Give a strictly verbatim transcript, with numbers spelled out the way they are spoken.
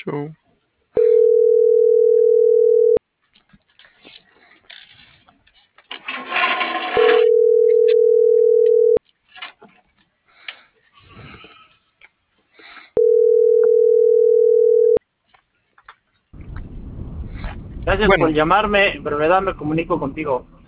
No. Gracias Bueno, por llamarme. En brevedad me comunico contigo.